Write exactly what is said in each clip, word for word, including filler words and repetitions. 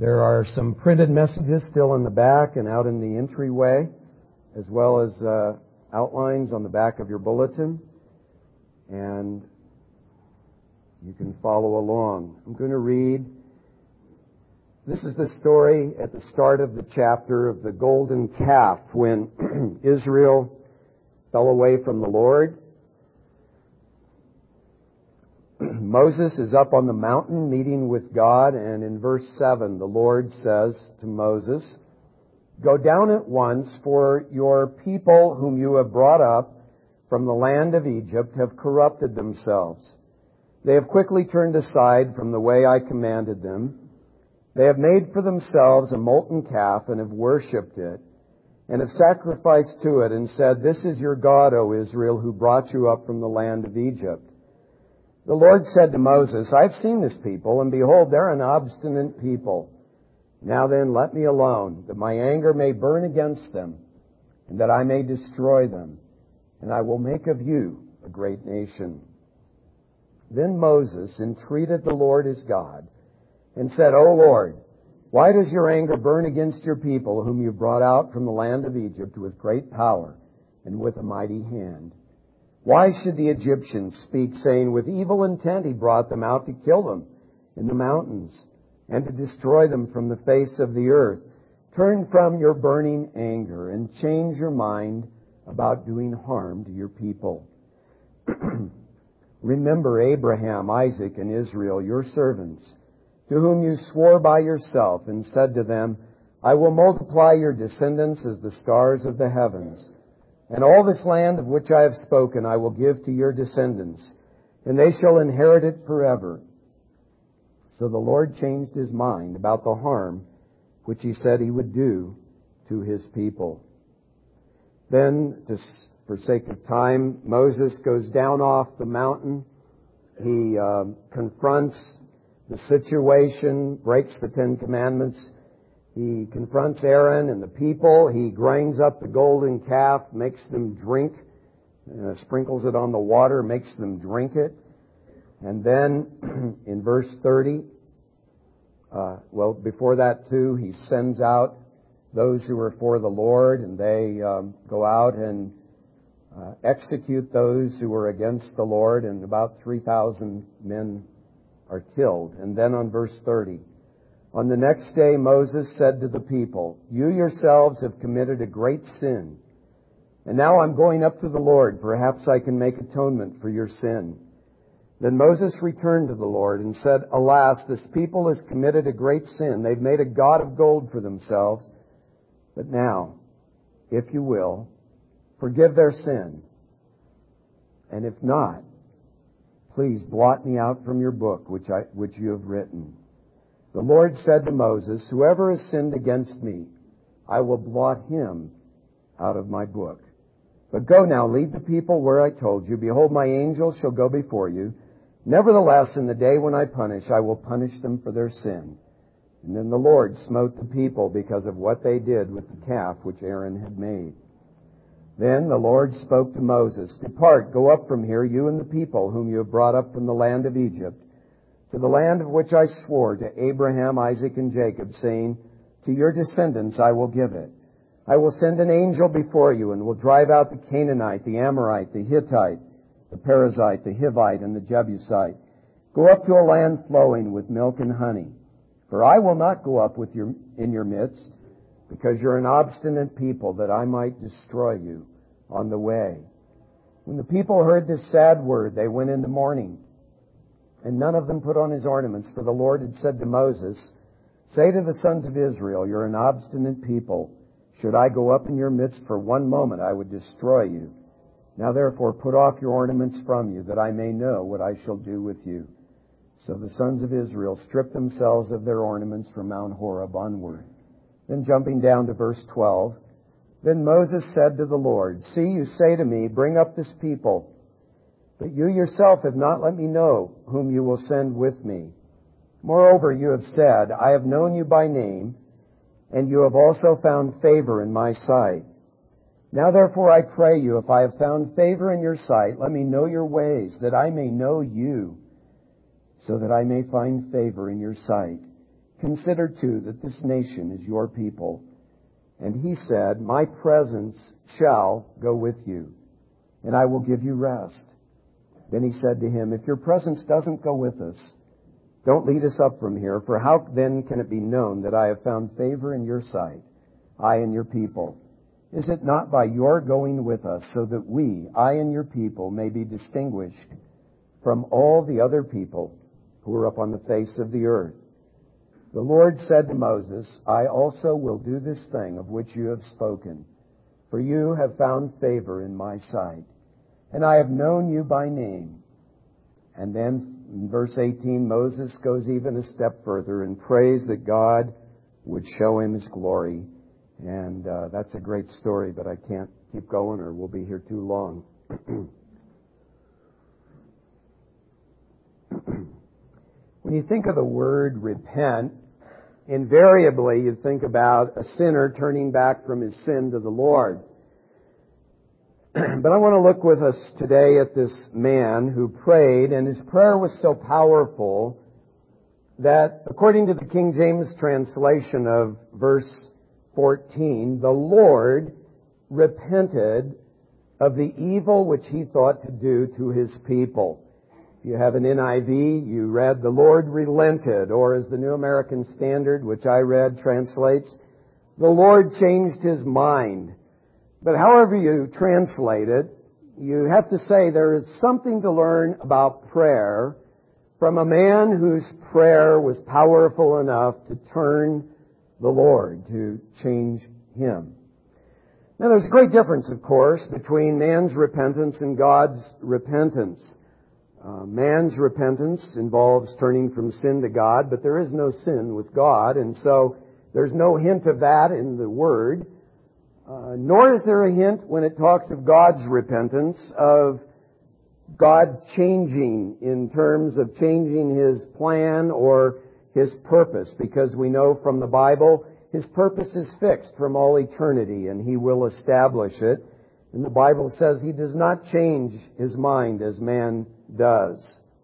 There are some printed messages still in the back and out in the entryway, as well as uh, outlines on the back of your bulletin. And you can follow along. I'm going to read. This is the story at the start of the chapter of the golden calf when Israel fell away from the Lord. Moses is up on the mountain meeting with God, and in verse seven the Lord says to Moses, "Go down at once, for your people whom you have brought up from the land of Egypt have corrupted themselves. They have quickly turned aside from the way I commanded them. They have made for themselves a molten calf and have worshipped it, and have sacrificed to it and said, 'This is your God, O Israel, who brought you up from the land of Egypt.' The Lord said to Moses, 'I've seen this people, and behold, they're an obstinate people. Now then, let me alone, that my anger may burn against them, and that I may destroy them, and I will make of you a great nation.' Then Moses entreated the Lord his God, and said, 'O Lord, why does your anger burn against your people, whom you brought out from the land of Egypt with great power and with a mighty hand? Why should the Egyptians speak, saying, with evil intent he brought them out to kill them in the mountains and to destroy them from the face of the earth? Turn from your burning anger and change your mind about doing harm to your people. Remember Abraham, Isaac, and Israel, your servants, to whom you swore by yourself and said to them, I will multiply your descendants as the stars of the heavens. And all this land of which I have spoken I will give to your descendants, and they shall inherit it forever.' So the Lord changed his mind about the harm which he said he would do to his people. Then, to, for sake of time, Moses goes down off the mountain. He uh, confronts the situation, breaks the Ten Commandments. He confronts Aaron and the people. He grinds up the golden calf, makes them drink, uh, sprinkles it on the water, makes them drink it. And then in verse thirty, uh, well, before that too, he sends out those who are for the Lord, and they um, go out and uh, execute those who are against the Lord, and about three thousand men are killed. And then on verse thirty, on the next day Moses said to the people, you yourselves have committed a great sin, and now I'm going up to the Lord. Perhaps I can make atonement for your sin. Then Moses returned to the Lord and said, alas, this people has committed a great sin. They've made a god of gold for themselves. But now, if you will, forgive their sin. And if not, please blot me out from your book which I, which you have written. The Lord said to Moses, whoever has sinned against me, I will blot him out of my book. But go now, lead the people where I told you. Behold, my angel shall go before you. Nevertheless, in the day when I punish, I will punish them for their sin. And then the Lord smote the people because of what they did with the calf which Aaron had made. Then the Lord spoke to Moses, depart, go up from here, you and the people whom you have brought up from the land of Egypt, to the land of which I swore to Abraham, Isaac, and Jacob, saying, to your descendants I will give it. I will send an angel before you, and will drive out the Canaanite, the Amorite, the Hittite, the Perizzite, the Hivite, and the Jebusite. Go up to a land flowing with milk and honey. For I will not go up with your, in your midst, because you're an obstinate people, that I might destroy you on the way. When the people heard this sad word, they went into mourning. And none of them put on his ornaments, for the Lord had said to Moses, say to the sons of Israel, you're an obstinate people. Should I go up in your midst for one moment, I would destroy you. Now therefore put off your ornaments from you, that I may know what I shall do with you. So the sons of Israel stripped themselves of their ornaments from Mount Horeb onward. Then jumping down to verse twelve, then Moses said to the Lord, see, you say to me, bring up this people. But you yourself have not let me know whom you will send with me. Moreover, you have said, I have known you by name, and you have also found favor in my sight. Now therefore I pray you, if I have found favor in your sight, let me know your ways, that I may know you, so that I may find favor in your sight. Consider, too, that this nation is your people. And he said, my presence shall go with you, and I will give you rest. Then he said to him, if your presence doesn't go with us, don't lead us up from here, for how then can it be known that I have found favor in your sight, I and your people? Is it not by your going with us, so that we, I and your people, may be distinguished from all the other people who are up on the face of the earth? The Lord said to Moses, I also will do this thing of which you have spoken, for you have found favor in my sight, and I have known you by name. And then in verse eighteen, Moses goes even a step further and prays that God would show him his glory. And uh, that's a great story, but I can't keep going or we'll be here too long. When you think of the word repent, invariably you think about a sinner turning back from his sin to the Lord. But I want to look with us today at this man who prayed, and his prayer was so powerful that, according to the King James translation of verse fourteen, the Lord repented of the evil which he thought to do to his people. If you have an N I V, you read, the Lord relented, or as the New American Standard, which I read, translates, the Lord changed his mind. But however you translate it, you have to say there is something to learn about prayer from a man whose prayer was powerful enough to turn the Lord, to change him. Now there's a great difference, of course, between man's repentance and God's repentance. Uh, man's repentance involves turning from sin to God, but there is no sin with God, and so there's no hint of that in the Word. Uh, nor is there a hint when it talks of God's repentance of God changing in terms of changing His plan or His purpose, because we know from the Bible His purpose is fixed from all eternity and He will establish it. And the Bible says He does not change His mind as man does.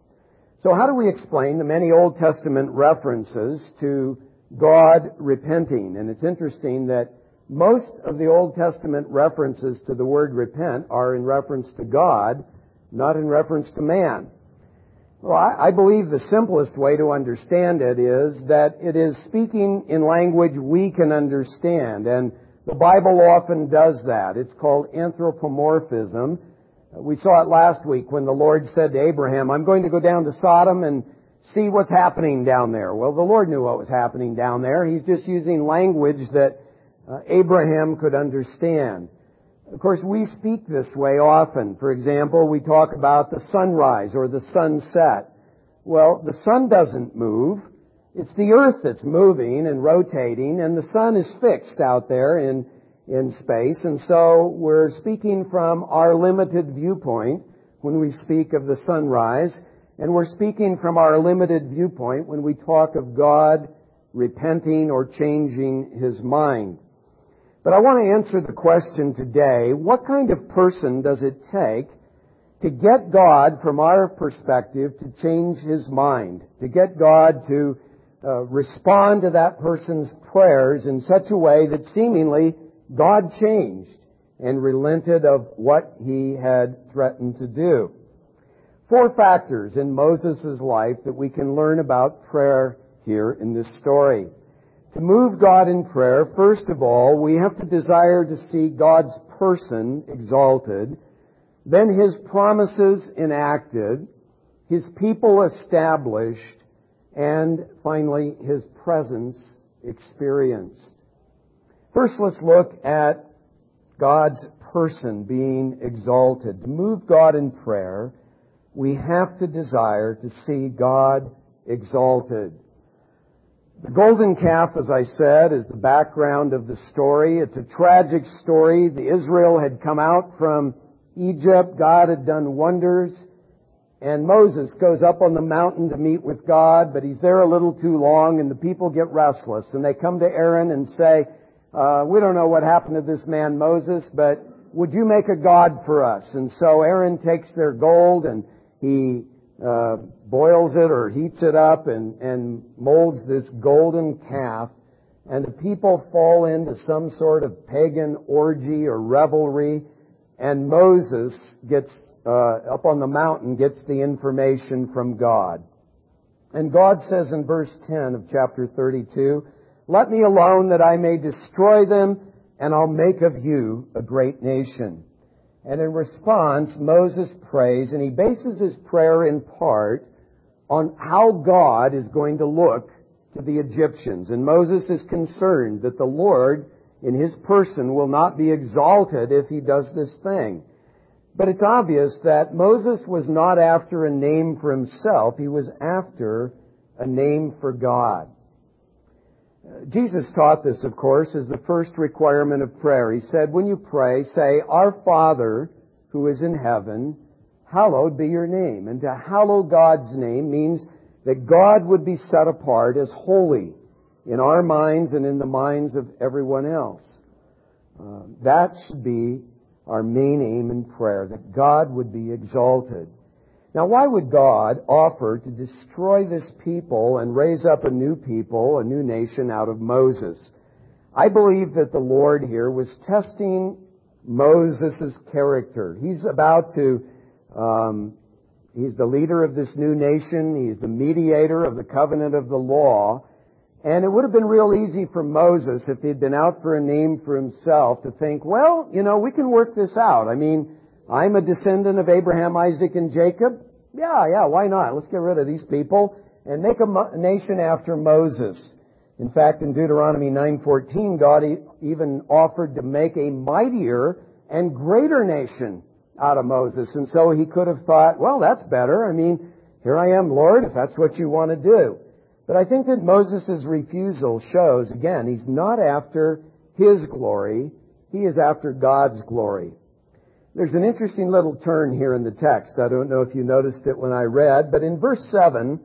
So how do we explain the many Old Testament references to God repenting? And it's interesting that most of the Old Testament references to the word repent are in reference to God, not in reference to man. Well, I, I believe the simplest way to understand it is that it is speaking in language we can understand, and the Bible often does that. It's called anthropomorphism. We saw it last week when the Lord said to Abraham, I'm going to go down to Sodom and see what's happening down there. Well, the Lord knew what was happening down there. He's just using language that uh, Abraham could understand. Of course, we speak this way often. For example, we talk about the sunrise or the sunset. Well, the sun doesn't move. It's the earth that's moving and rotating, and the sun is fixed out there in, in space. And so we're speaking from our limited viewpoint when we speak of the sunrise, and we're speaking from our limited viewpoint when we talk of God repenting or changing His mind. But I want to answer the question today, what kind of person does it take to get God, from our perspective, to change His mind, to get God to uh, respond to that person's prayers in such a way that seemingly God changed and relented of what He had threatened to do? Four factors in Moses' life that we can learn about prayer here in this story. To move God in prayer, first of all, we have to desire to see God's person exalted, then His promises enacted, His people established, and finally, His presence experienced. First, let's look at God's person being exalted. To move God in prayer, we have to desire to see God exalted. The golden calf, as I said, is the background of the story. It's a tragic story. The Israel had come out from Egypt. God had done wonders. And Moses goes up on the mountain to meet with God, but he's there a little too long, and the people get restless. And they come to Aaron and say, uh, we don't know what happened to this man Moses, but would you make a god for us? And so Aaron takes their gold and he uh, boils it or heats it up and, and molds this golden calf, and the people fall into some sort of pagan orgy or revelry, and Moses gets uh, up on the mountain, gets the information from God. And God says in verse ten of chapter thirty-two, "Let me alone that I may destroy them, and I'll make of you a great nation." And in response, Moses prays, and he bases his prayer in part on how God is going to look to the Egyptians. And Moses is concerned that the Lord in his person will not be exalted if he does this thing. But it's obvious that Moses was not after a name for himself. He was after a name for God. Jesus taught this, of course, as the first requirement of prayer. He said, when you pray, say, "Our Father who is in heaven, hallowed be your name." And to hallow God's name means that God would be set apart as holy in our minds and in the minds of everyone else. Uh, that should be our main aim in prayer, that God would be exalted. Now, why would God offer to destroy this people and raise up a new people, a new nation out of Moses? I believe that the Lord here was testing Moses' character. He's about to, um, he's the leader of this new nation. He's the mediator of the covenant of the law. And it would have been real easy for Moses, if he'd been out for a name for himself, to think, well, you know, we can work this out. I mean, I'm a descendant of Abraham, Isaac, and Jacob. Yeah, yeah, why not? Let's get rid of these people and make a mo- nation after Moses. In fact, in Deuteronomy nine fourteen, God e- even offered to make a mightier and greater nation out of Moses. And so he could have thought, well, that's better. I mean, here I am, Lord, if that's what you want to do. But I think that Moses' refusal shows, again, he's not after his glory. He is after God's glory. There's an interesting little turn here in the text. I don't know if you noticed it when I read, but in verse seven,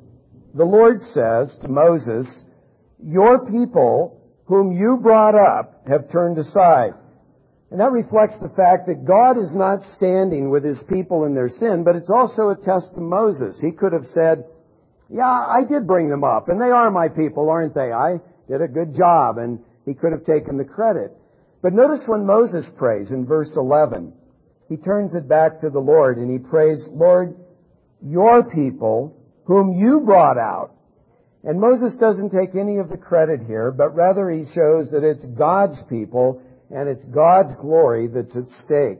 the Lord says to Moses, "Your people, whom you brought up, have turned aside." And that reflects the fact that God is not standing with his people in their sin, but it's also a test to Moses. He could have said, "Yeah, I did bring them up, and they are my people, aren't they? I did a good job," and he could have taken the credit. But notice when Moses prays in verse eleven, he turns it back to the Lord and he prays, "Lord, your people, whom you brought out." And Moses doesn't take any of the credit here, but rather he shows that it's God's people and it's God's glory that's at stake.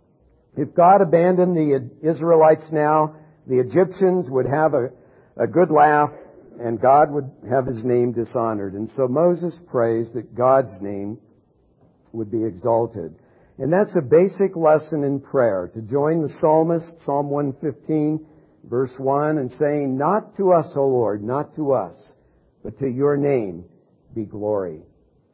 If God abandoned the Israelites now, the Egyptians would have a, a good laugh and God would have his name dishonored. And so Moses prays that God's name would be exalted. And that's a basic lesson in prayer, to join the psalmist, Psalm one fifteen, verse one, and saying, "Not to us, O Lord, not to us, but to your name be glory."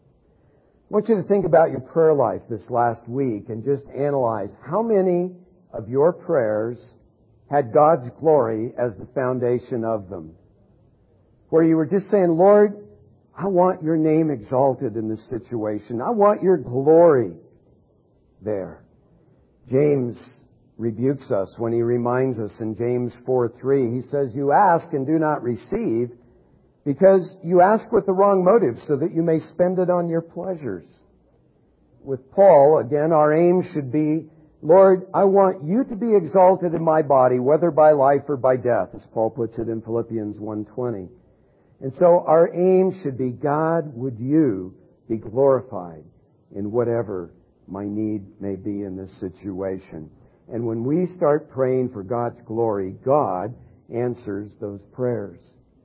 I want you to think about your prayer life this last week and just analyze how many of your prayers had God's glory as the foundation of them. Where you were just saying, "Lord, I want your name exalted in this situation. I want your glory there." James rebukes us when he reminds us in James four three. He says, "You ask and do not receive because you ask with the wrong motive so that you may spend it on your pleasures." With Paul, again, our aim should be, "Lord, I want you to be exalted in my body, whether by life or by death," as Paul puts it in Philippians one twenty. And so our aim should be, "God, would you be glorified in whatever my need may be in this situation?" And when we start praying for God's glory, God answers those prayers.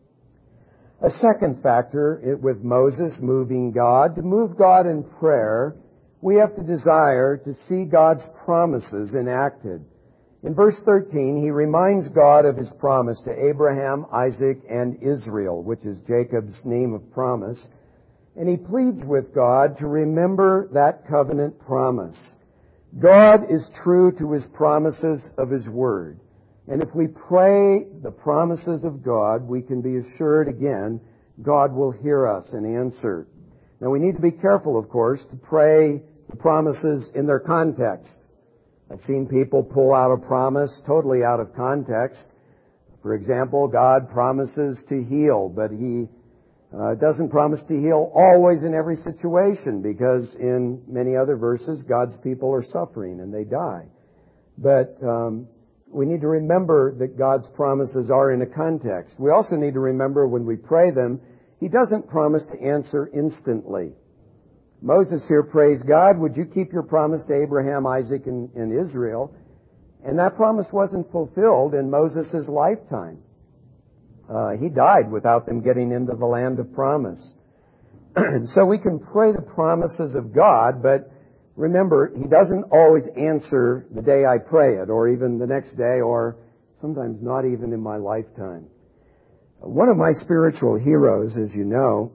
A second factor with Moses moving God, to move God in prayer, we have to desire to see God's promises enacted. In verse thirteen, he reminds God of his promise to Abraham, Isaac, and Israel, which is Jacob's name of promise. And he pleads with God to remember that covenant promise. God is true to his promises of his word. And if we pray the promises of God, we can be assured again, God will hear us and answer. Now we need to be careful, of course, to pray the promises in their context. I've seen people pull out a promise totally out of context. For example, God promises to heal, but He uh, doesn't promise to heal always in every situation, because in many other verses, God's people are suffering and they die. But um, we need to remember that God's promises are in a context. We also need to remember when we pray them, He doesn't promise to answer instantly. Moses here prays, God, would you keep your promise to Abraham, Isaac, and, and Israel? And that promise wasn't fulfilled in Moses' lifetime. Uh, he died without them getting into the land of promise. And so we can pray the promises of God, but remember, He doesn't always answer the day I pray it, or even the next day, or sometimes not even in my lifetime. One of my spiritual heroes, as you know,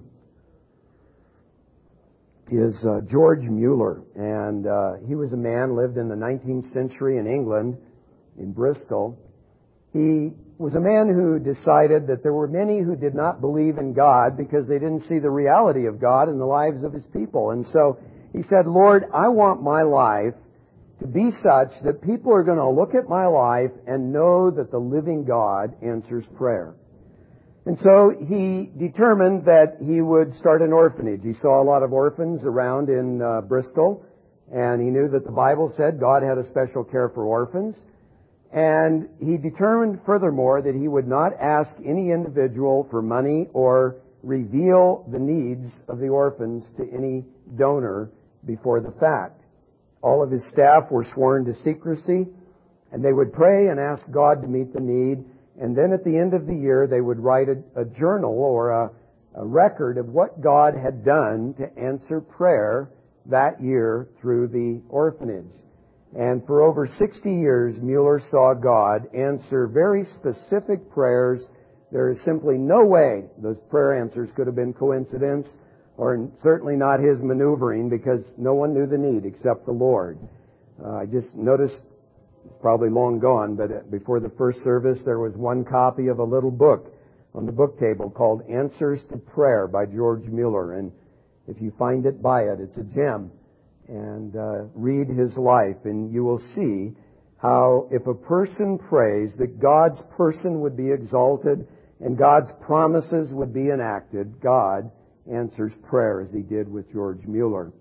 is uh, George Mueller. And uh, he was a man, lived in the nineteenth century in England, in Bristol. He was a man who decided that there were many who did not believe in God because they didn't see the reality of God in the lives of His people. And so he said, Lord, I want my life to be such that people are going to look at my life and know that the living God answers prayer. And so he determined that he would start an orphanage. He saw a lot of orphans around in uh, Bristol, and he knew that the Bible said God had a special care for orphans. And he determined furthermore that he would not ask any individual for money or reveal the needs of the orphans to any donor before the fact. All of his staff were sworn to secrecy, and they would pray and ask God to meet the need. And then at the end of the year, they would write a, a journal or a, a record of what God had done to answer prayer that year through the orphanage. And for over sixty years, Mueller saw God answer very specific prayers. There is simply no way those prayer answers could have been coincidence, or certainly not his maneuvering, because no one knew the need except the Lord. Uh, I just noticed, it's probably long gone, but before the first service, there was one copy of a little book on the book table called Answers to Prayer by George Mueller. And if you find it, buy it. It's a gem. And uh, read his life, and you will see how if a person prays, that God's person would be exalted and God's promises would be enacted. God answers prayer, as He did with George Mueller.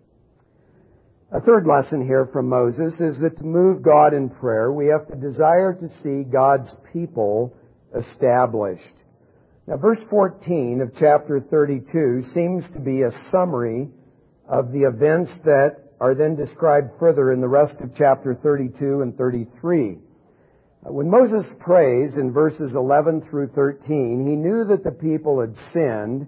A third lesson here from Moses is that to move God in prayer, we have to desire to see God's people established. Now, verse fourteen of chapter thirty-two seems to be a summary of the events that are then described further in the rest of chapter thirty-two and thirty-three. When Moses prays in verses eleven through thirteen, he knew that the people had sinned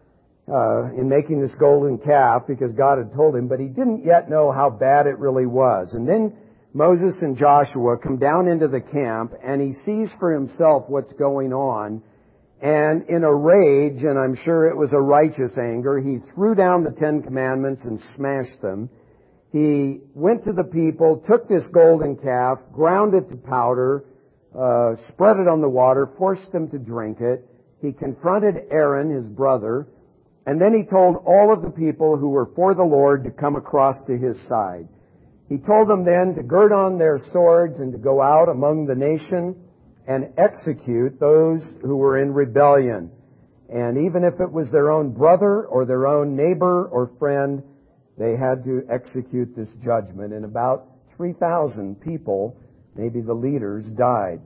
uh, in making this golden calf because God had told him, but he didn't yet know how bad it really was. And then Moses and Joshua come down into the camp, and he sees for himself what's going on. And in a rage, and I'm sure it was a righteous anger, he threw down the Ten Commandments and smashed them. He went to the people, took this golden calf, ground it to powder, uh, spread it on the water, forced them to drink it. He confronted Aaron, his brother, and then he told all of the people who were for the Lord to come across to his side. He told them then to gird on their swords and to go out among the nation and execute those who were in rebellion. And even if it was their own brother or their own neighbor or friend, they had to execute this judgment. And about three thousand people, maybe the leaders, died.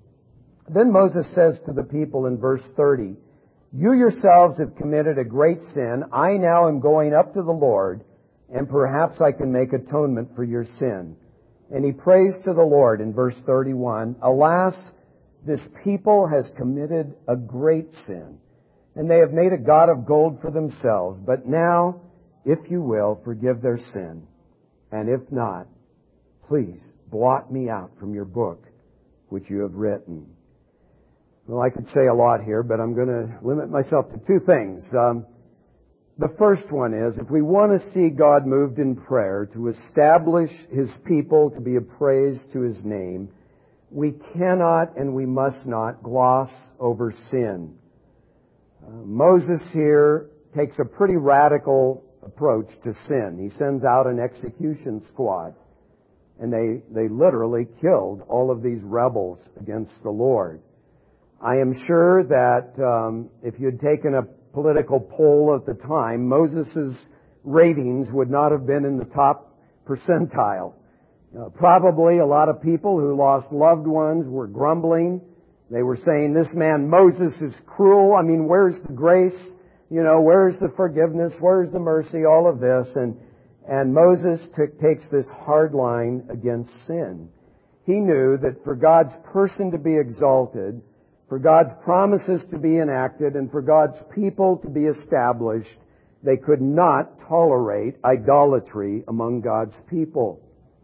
Then Moses says to the people in verse thirty, "You yourselves have committed a great sin. I now am going up to the Lord, and perhaps I can make atonement for your sin." And he prays to the Lord in verse thirty-one, "Alas, this people has committed a great sin, and they have made a god of gold for themselves. But now, if you will, forgive their sin. And if not, please blot me out from your book, which you have written." Well, I could say a lot here, but I'm going to limit myself to two things. Um, the first one is, if we want to see God moved in prayer to establish His people to be a praise to His name, we cannot and we must not gloss over sin. Uh, Moses here takes a pretty radical approach to sin. He sends out an execution squad, and they, they literally killed all of these rebels against the Lord. I am sure that um, if you'd taken a political poll at the time, Moses' ratings would not have been in the top percentile. Uh, probably a lot of people who lost loved ones were grumbling. They were saying, this man Moses is cruel. I mean, where's the grace? You know, where's the forgiveness? Where's the mercy? All of this. And, and Moses took, takes this hard line against sin. He knew that for God's person to be exalted, for God's promises to be enacted, and for God's people to be established, they could not tolerate idolatry among God's people.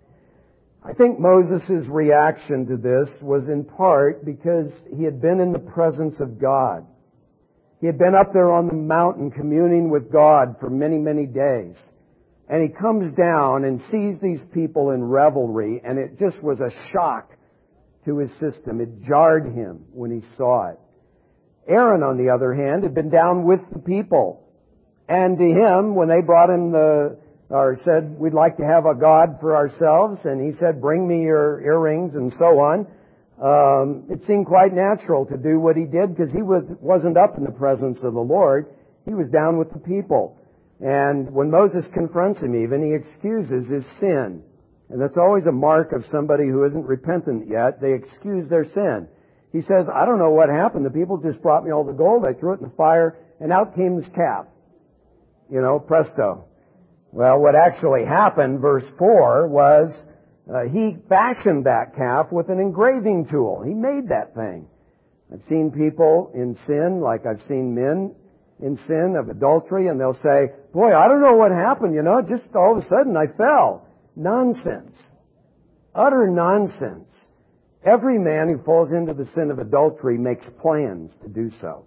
I think Moses' reaction to this was in part because he had been in the presence of God. He had been up there on the mountain communing with God for many, many days. And he comes down and sees these people in revelry, and it just was a shock to his system. It jarred him when he saw it. Aaron, on the other hand, had been down with the people. And to him, when they brought him the, or said, we'd like to have a God for ourselves, and he said, bring me your earrings and so on, um, it seemed quite natural to do what he did because he was, wasn't up in the presence of the Lord. He was down with the people. And when Moses confronts him even, he excuses his sin. And that's always a mark of somebody who isn't repentant yet. They excuse their sin. He says, I don't know what happened. The people just brought me all the gold. I threw it in the fire, and out came this calf. You know, presto. Well, what actually happened, verse four, was uh, he fashioned that calf with an engraving tool. He made that thing. I've seen people in sin, like I've seen men in sin of adultery, and they'll say, boy, I don't know what happened, you know, just all of a sudden I fell. Nonsense. Utter nonsense. Every man who falls into the sin of adultery makes plans to do so.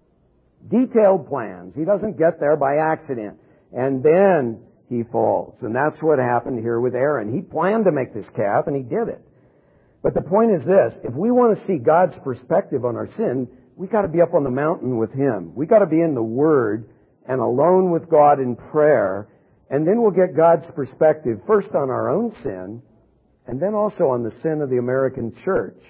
Detailed plans. He doesn't get there by accident. And then he falls. And that's what happened here with Aaron. He planned to make this calf, and he did it. But the point is this. If we want to see God's perspective on our sin, we got to be up on the mountain with Him. We got to be in the Word and alone with God in prayer. And then we'll get God's perspective first on our own sin, and then also on the sin of the American church.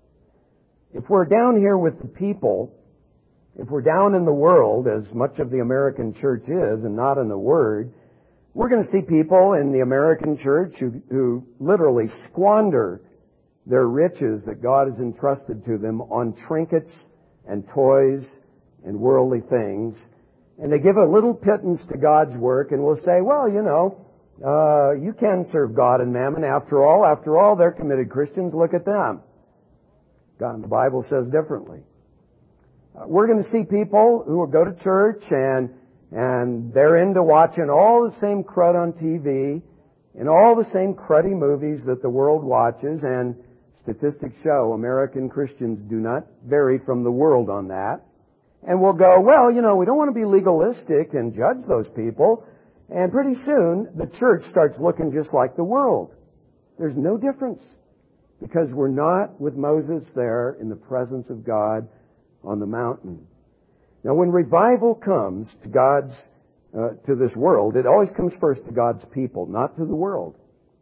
If we're down here with the people, if we're down in the world, as much of the American church is, and not in the Word, we're going to see people in the American church who, who literally squander their riches that God has entrusted to them on trinkets and toys and worldly things. And they give a little pittance to God's work, and we'll say, well, you know, uh, you can serve God and mammon after all. After all, they're committed Christians. Look at them. God, the Bible says differently. Uh, we're going to see people who will go to church and and they're into watching all the same crud on T V and all the same cruddy movies that the world watches, and statistics show American Christians do not vary from the world on that. And we'll go, well, you know, we don't want to be legalistic and judge those people. And pretty soon, the church starts looking just like the world. There's no difference because we're not with Moses there in the presence of God on the mountain. Now, when revival comes to God's, uh, to this world, it always comes first to God's people, not to the world.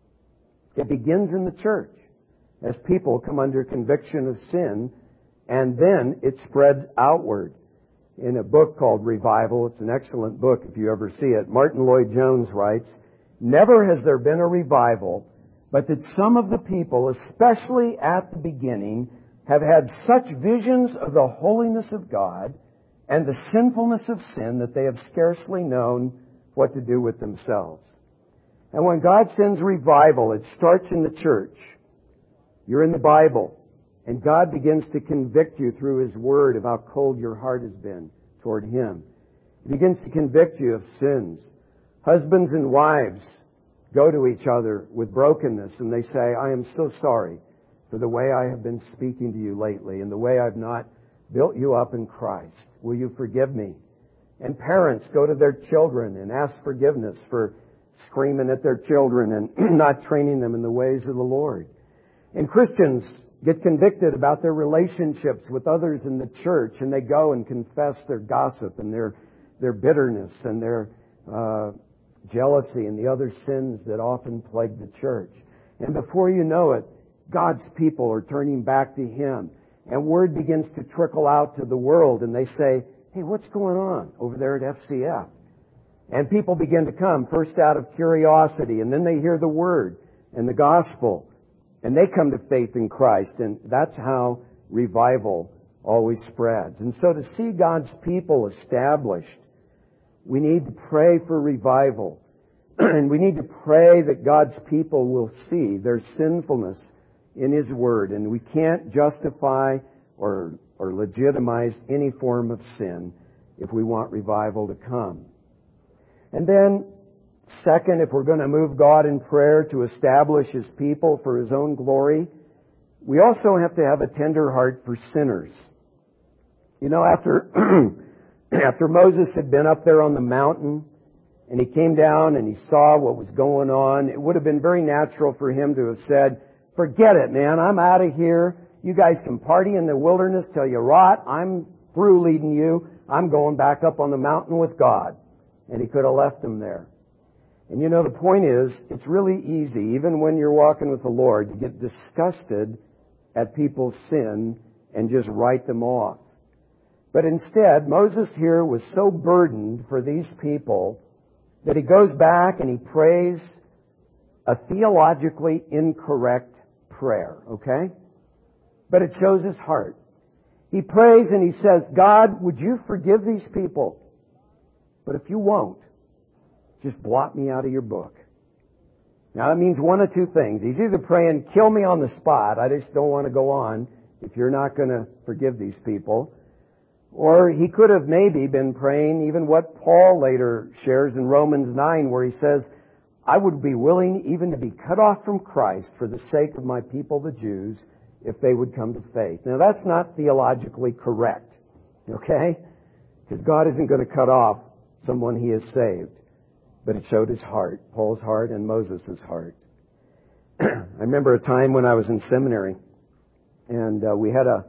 It begins in the church as people come under conviction of sin, and then it spreads outward. In a book called Revival, it's an excellent book if you ever see it, Martin Lloyd-Jones writes, never has there been a revival, but that some of the people, especially at the beginning, have had such visions of the holiness of God and the sinfulness of sin that they have scarcely known what to do with themselves. And when God sends revival, it starts in the church. You're in the Bible, and God begins to convict you through His Word of how cold your heart has been toward Him. He begins to convict you of sins. Husbands and wives go to each other with brokenness, and they say, I am so sorry for the way I have been speaking to you lately and the way I've not built you up in Christ. Will you forgive me? And parents go to their children and ask forgiveness for screaming at their children and not training them in the ways of the Lord. And Christians get convicted about their relationships with others in the church, and they go and confess their gossip and their their bitterness and their uh, jealousy and the other sins that often plague the church. And before you know it, God's people are turning back to Him. And word begins to trickle out to the world, and they say, hey, what's going on over there at F C F? And people begin to come, first out of curiosity, and then they hear the word and the gospel, and they come to faith in Christ, and that's how revival always spreads. And so to see God's people established, we need to pray for revival. And we need to pray that God's people will see their sinfulness in His Word. And we can't justify or, or legitimize any form of sin if we want revival to come. And then, second, if we're going to move God in prayer to establish His people for His own glory, we also have to have a tender heart for sinners. You know, after after Moses had been up there on the mountain, and he came down and he saw what was going on, it would have been very natural for him to have said, forget it, man, I'm out of here. You guys can party in the wilderness till you rot. I'm through leading you. I'm going back up on the mountain with God. And he could have left them there. And you know, the point is, it's really easy, even when you're walking with the Lord, to get disgusted at people's sin and just write them off. But instead, Moses here was so burdened for these people that he goes back and he prays a theologically incorrect prayer, okay? But it shows his heart. He prays and he says, God, would you forgive these people? But if you won't, just blot me out of your book. Now that means one of two things. He's either praying, kill me on the spot, I just don't want to go on if you're not going to forgive these people. Or he could have maybe been praying even what Paul later shares in Romans nine, where he says, I would be willing even to be cut off from Christ for the sake of my people, the Jews, if they would come to faith. Now that's not theologically correct, okay? Because God isn't going to cut off someone He has saved. But it showed his heart, Paul's heart and Moses' heart. I remember a time when I was in seminary, and uh, we had a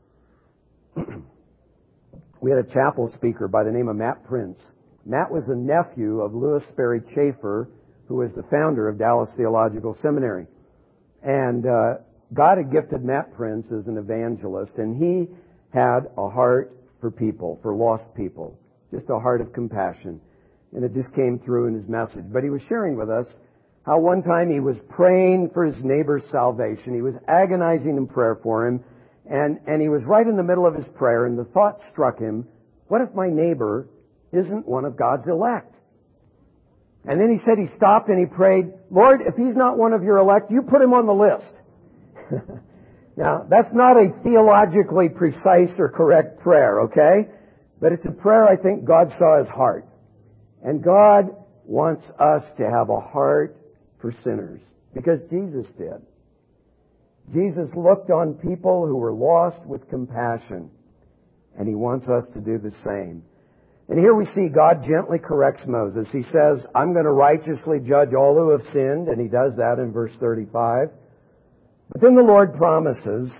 we had a chapel speaker by the name of Matt Prince. Matt was the nephew of Lewis Sperry Chafer, who was the founder of Dallas Theological Seminary. And uh, God had gifted Matt Prince as an evangelist, and he had a heart for people, for lost people, just a heart of compassion. And it just came through in his message. But he was sharing with us how one time he was praying for his neighbor's salvation. He was agonizing in prayer for him. And, and he was right in the middle of his prayer, and the thought struck him, what if my neighbor isn't one of God's elect? And then he said he stopped and he prayed, Lord, if he's not one of your elect, you put him on the list. Now, that's not a theologically precise or correct prayer, okay? But it's a prayer I think God saw his heart. And God wants us to have a heart for sinners, because Jesus did. Jesus looked on people who were lost with compassion, and He wants us to do the same. And here we see God gently corrects Moses. He says, I'm going to righteously judge all who have sinned, and He does that in verse thirty-five. But then the Lord promises,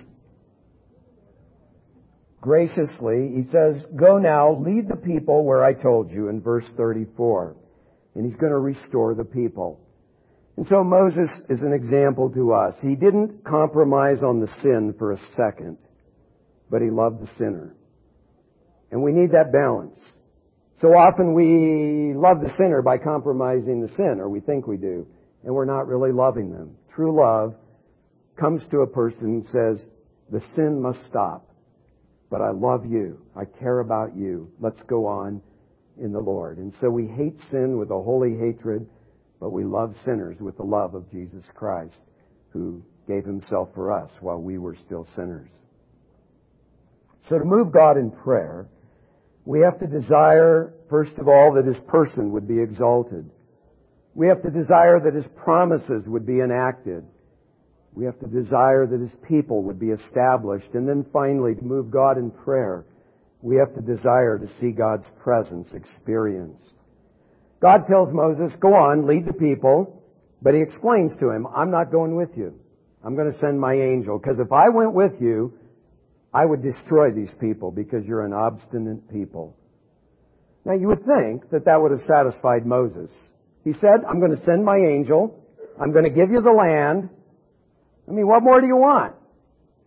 graciously, He says, go now, lead the people where I told you, in verse thirty-four. And He's going to restore the people. And so Moses is an example to us. He didn't compromise on the sin for a second, but he loved the sinner. And we need that balance. So often we love the sinner by compromising the sin, or we think we do, and we're not really loving them. True love comes to a person who says, the sin must stop, but I love you. I care about you. Let's go on in the Lord. And so we hate sin with a holy hatred, but we love sinners with the love of Jesus Christ, who gave Himself for us while we were still sinners. So to move God in prayer, we have to desire, first of all, that His person would be exalted. We have to desire that His promises would be enacted. We have to desire that His people would be established. And then finally, to move God in prayer, we have to desire to see God's presence experienced. God tells Moses, go on, lead the people, but He explains to him, I'm not going with you. I'm going to send my angel, because if I went with you, I would destroy these people because you're an obstinate people. Now you would think that that would have satisfied Moses. He said, I'm going to send my angel. I'm going to give you the land. I mean, what more do you want?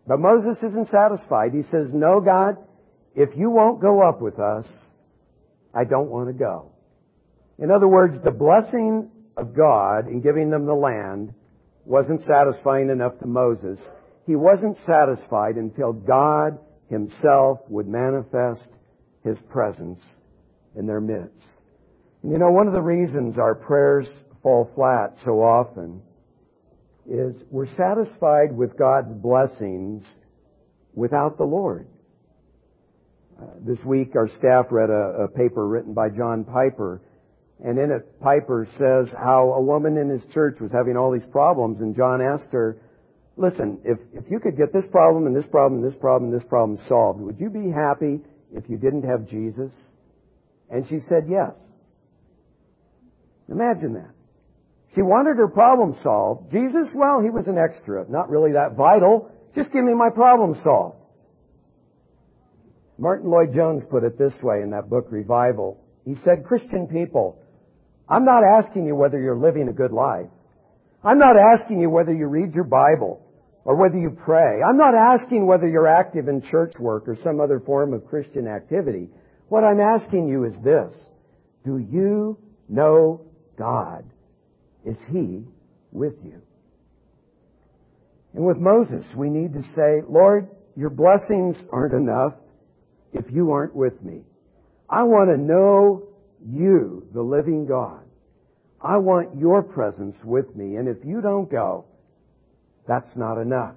But Moses isn't satisfied. He says, no, God, if you won't go up with us, I don't want to go. In other words, the blessing of God in giving them the land wasn't satisfying enough to Moses. He wasn't satisfied until God Himself would manifest His presence in their midst. And you know, one of the reasons our prayers fall flat so often is we're satisfied with God's blessings without the Lord. Uh, this week our staff read a, a paper written by John Piper, and in it Piper says how a woman in his church was having all these problems, and John asked her, listen, if, if you could get this problem and this problem and this problem and this problem solved, would you be happy if you didn't have Jesus? And she said yes. Imagine that. She wanted her problem solved. Jesus, well, He was an extra, not really that vital. Just give me my problem solved. Martin Lloyd-Jones put it this way in that book, Revival. He said, Christian people, I'm not asking you whether you're living a good life. I'm not asking you whether you read your Bible or whether you pray. I'm not asking whether you're active in church work or some other form of Christian activity. What I'm asking you is this. Do you know God? Is He with you? And with Moses, we need to say, Lord, your blessings aren't enough if you aren't with me. I want to know you, the living God. I want your presence with me. And if you don't go, that's not enough.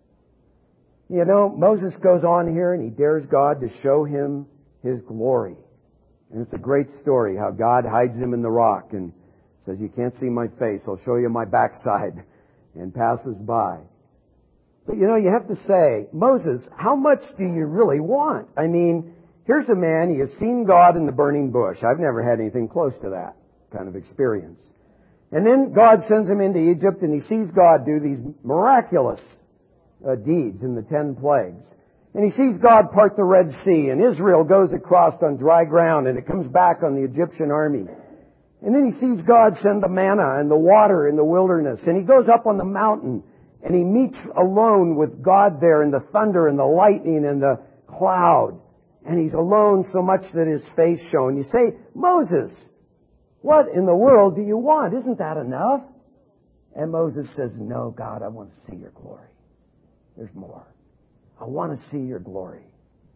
You know, Moses goes on here and he dares God to show him His glory. And it's a great story how God hides him in the rock and says, you can't see my face, I'll show you my backside, and passes by. But you know, you have to say, Moses, how much do you really want? I mean, here's a man, he has seen God in the burning bush. I've never had anything close to that kind of experience. And then God sends him into Egypt and he sees God do these miraculous uh, deeds in the ten plagues. And he sees God part the Red Sea and Israel goes across on dry ground and it comes back on the Egyptian army. And then he sees God send the manna and the water in the wilderness. And he goes up on the mountain and he meets alone with God there in the thunder and the lightning and the cloud. And he's alone so much that his face shone. You say, Moses, what in the world do you want? Isn't that enough? And Moses says, no, God, I want to see your glory. There's more. I want to see your glory.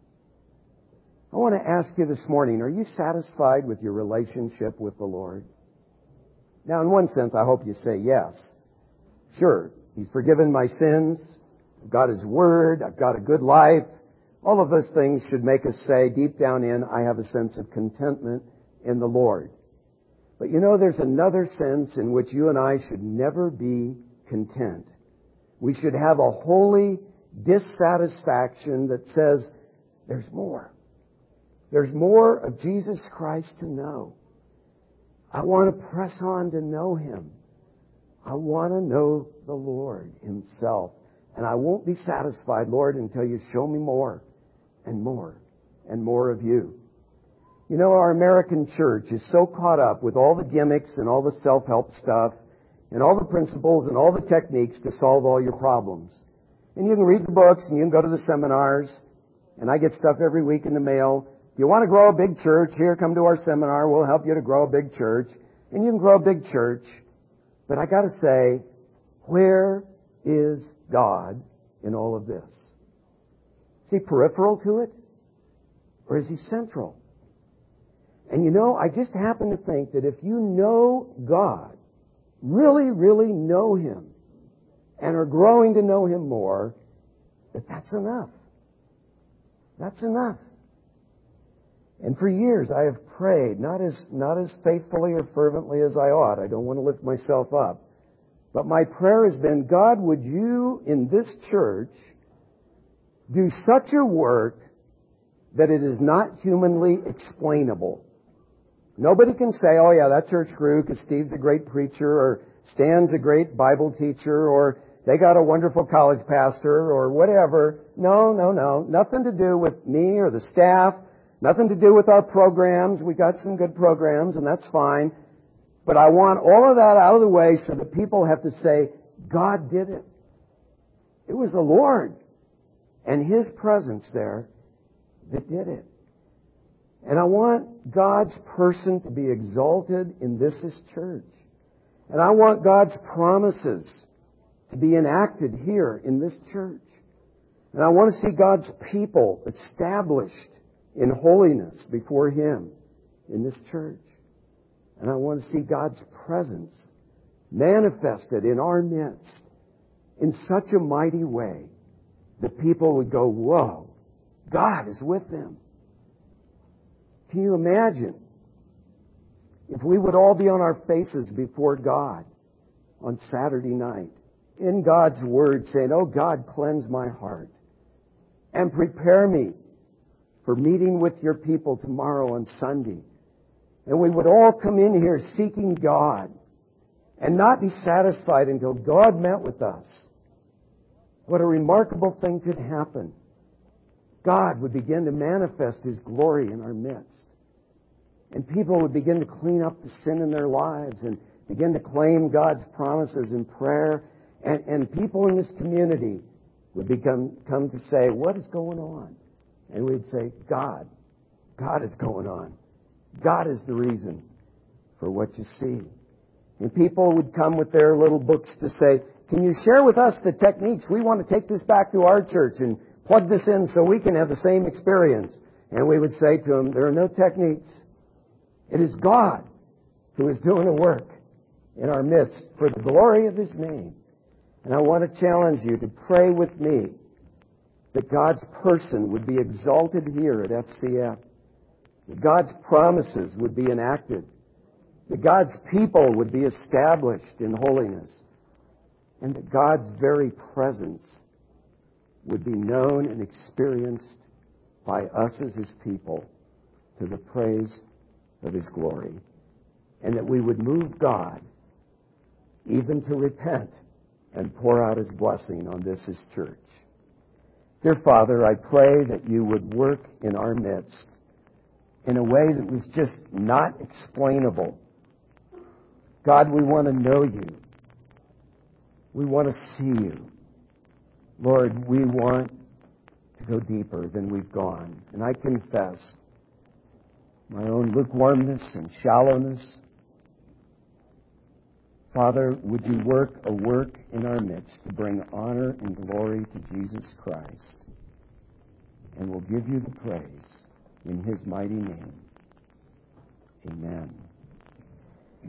I want to ask you this morning, are you satisfied with your relationship with the Lord? Now, in one sense, I hope you say yes. Sure, He's forgiven my sins. I've got His Word. I've got a good life. All of those things should make us say, deep down in, I have a sense of contentment in the Lord. But you know, there's another sense in which you and I should never be content. We should have a holy dissatisfaction that says, there's more. There's more of Jesus Christ to know. I want to press on to know Him. I want to know the Lord Himself. And I won't be satisfied, Lord, until you show me more and more and more of you. You know, our American church is so caught up with all the gimmicks and all the self-help stuff and all the principles and all the techniques to solve all your problems. And you can read the books and you can go to the seminars, and I get stuff every week in the mail. If you want to grow a big church, here, come to our seminar. We'll help you to grow a big church. And you can grow a big church. But I got to say, where is God in all of this? Is He peripheral to it? Or is He central? And you know, I just happen to think that if you know God, really, really know Him, and are growing to know Him more, that that's enough. That's enough. And for years I have prayed, not as, not as faithfully or fervently as I ought. I don't want to lift myself up. But my prayer has been, God, would you in this church do such a work that it is not humanly explainable. Nobody can say, oh yeah, that church grew because Steve's a great preacher, or Stan's a great Bible teacher, or they got a wonderful college pastor, or whatever. No, no, no. Nothing to do with me or the staff. Nothing to do with our programs. We got some good programs, and that's fine. But I want all of that out of the way so that people have to say, God did it. It was the Lord. and His presence there that did it. And I want God's person to be exalted in this His church. And I want God's promises to be enacted here in this church. And I want to see God's people established in holiness before Him in this church. And I want to see God's presence manifested in our midst in such a mighty way that people would go, whoa, God is with them. Can you imagine if we would all be on our faces before God on Saturday night in God's Word saying, oh God, cleanse my heart and prepare me for meeting with your people tomorrow on Sunday. And we would all come in here seeking God and not be satisfied until God met with us. What a remarkable thing could happen. God would begin to manifest His glory in our midst. And people would begin to clean up the sin in their lives and begin to claim God's promises in prayer. And, and people in this community would become come to say, what is going on? And we'd say, God. God is going on. God is the reason for what you see. And people would come with their little books to say, can you share with us the techniques? We want to take this back to our church and plug this in so we can have the same experience. And we would say to them, there are no techniques. It is God who is doing the work in our midst for the glory of His name. And I want to challenge you to pray with me that God's person would be exalted here at F C F. That God's promises would be enacted. That God's people would be established in holiness. And that God's very presence would be known and experienced by us as His people to the praise of His glory. And that we would move God even to repent and pour out His blessing on this His church. Dear Father, I pray that you would work in our midst in a way that was just not explainable. God, we want to know you. We want to see you. Lord, we want to go deeper than we've gone. And I confess my own lukewarmness and shallowness. Father, would you work a work in our midst to bring honor and glory to Jesus Christ? And we'll give you the praise in His mighty name. Amen.